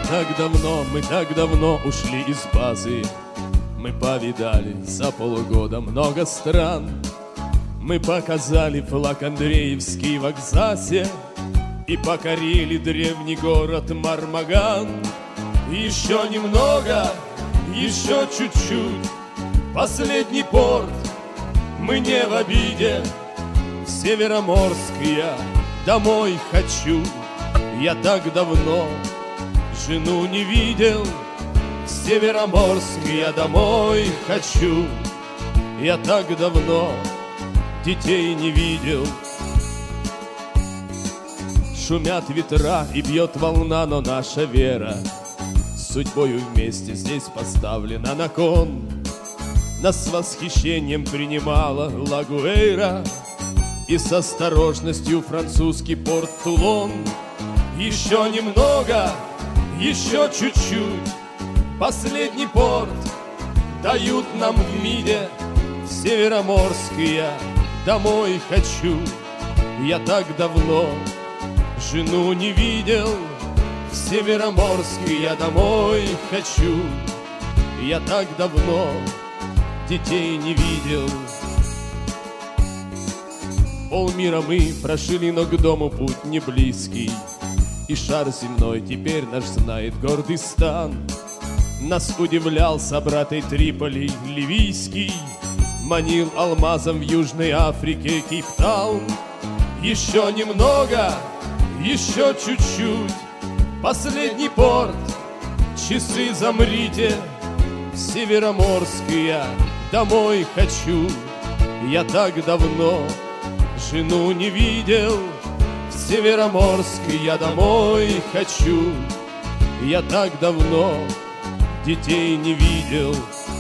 Мы так давно ушли из базы. Мы повидали за полгода много стран. Мы показали флаг Андреевский в Акзасе и покорили древний город Мармаган. Еще немного, еще чуть-чуть, последний порт, мы не в обиде. В Североморск я домой хочу. Я так давно жену не видел. В Североморск я домой хочу. Я так давно детей не видел. Шумят ветра и бьет волна, но наша вера с судьбою вместе здесь поставлена на кон. Нас с восхищением принимала Лагуэйра и с осторожностью французский порт Тулон. Еще немного, еще чуть-чуть, последний порт дают нам в МИДе. В Североморск я домой хочу. Я так давно жену не видел. В Североморск я домой хочу. Я так давно детей не видел. Полмира мы прошили, но к дому путь не близкий. И шар земной теперь наш знает гордый стан. Нас удивлял собратый Триполи ливийский, манил алмазом в Южной Африке Кейптаун. Еще немного, еще чуть-чуть, последний порт, часы замрите. В Североморск я домой хочу. Я так давно жену не видел. В Североморск я домой хочу. Я так давно детей не видел.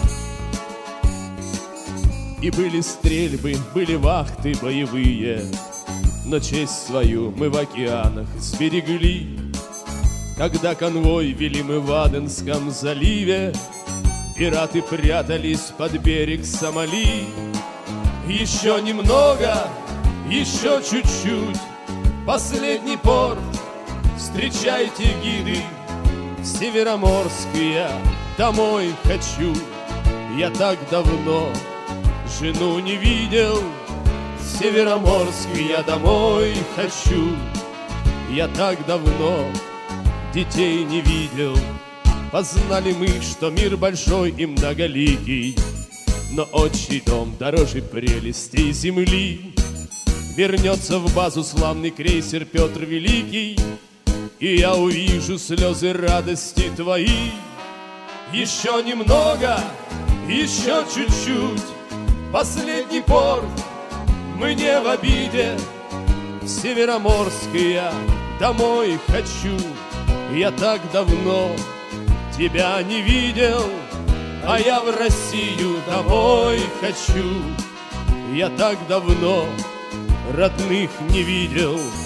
И были стрельбы, были вахты боевые, но честь свою мы в океанах сберегли. Когда конвой вели мы в Аденском заливе, пираты прятались под берег Сомали. Еще немного, еще чуть-чуть, последний порт, встречайте гиды. В Североморск я домой хочу. Я так давно жену не видел. В Североморск я домой хочу. Я так давно детей не видел. Познали мы, что мир большой и многоликий, но отчий дом дороже прелестей земли. Вернется в базу славный крейсер Петр Великий, и я увижу слезы радости твои. Еще немного, еще чуть-чуть, последний порт, мы не в обиде. В Североморск я домой хочу. Я так давно тебя не видел, а я в Россию домой хочу. Я так давно родных не видел.